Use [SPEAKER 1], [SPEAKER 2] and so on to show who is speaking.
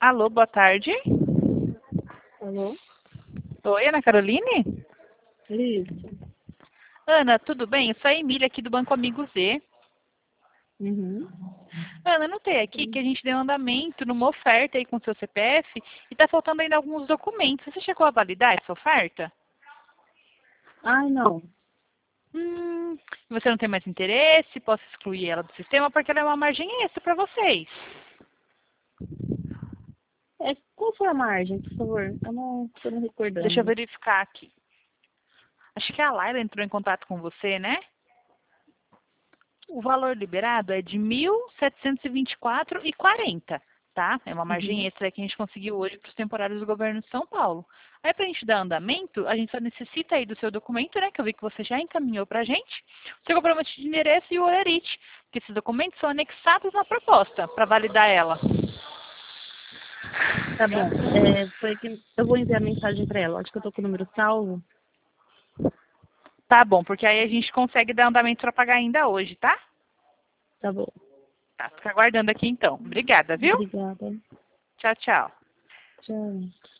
[SPEAKER 1] Alô, boa tarde.
[SPEAKER 2] Alô?
[SPEAKER 1] Oi, Ana Caroline?
[SPEAKER 2] Isso.
[SPEAKER 1] Ana, tudo bem? Eu sou a Emília aqui do Banco Amigo Z.
[SPEAKER 2] Uhum.
[SPEAKER 1] Ana, notei aqui que a gente deu andamento numa oferta aí com o seu CPF e tá faltando ainda alguns documentos. Você chegou a validar essa oferta?
[SPEAKER 2] Ai, não.
[SPEAKER 1] Você não tem mais interesse? Posso excluir ela do sistema porque ela é uma margem extra para vocês.
[SPEAKER 2] Qual foi a margem, por favor? Eu não estou me
[SPEAKER 1] Deixa eu
[SPEAKER 2] recordando.
[SPEAKER 1] verificar aqui. Acho que a Laila entrou em contato com você, né? O valor liberado é de R$ 1.724,40, tá? É uma margem
[SPEAKER 2] Uhum.
[SPEAKER 1] extra que a gente conseguiu hoje para os temporários do governo de São Paulo. Aí, para a gente dar andamento, a gente só necessita aí do seu documento, né? Que eu vi que você já encaminhou para a gente. O seu comprovante de endereço e o holerite, que esses documentos são anexados na proposta, para validar ela.
[SPEAKER 2] Tá bom. Foi que eu vou enviar mensagem para ela. Acho que eu tô com o número salvo.
[SPEAKER 1] Tá bom, porque aí a gente consegue dar andamento para pagar ainda hoje, tá?
[SPEAKER 2] Tá bom.
[SPEAKER 1] Tá, fica aguardando aqui então. Obrigada, viu?
[SPEAKER 2] Obrigada.
[SPEAKER 1] Tchau, tchau.
[SPEAKER 2] Tchau.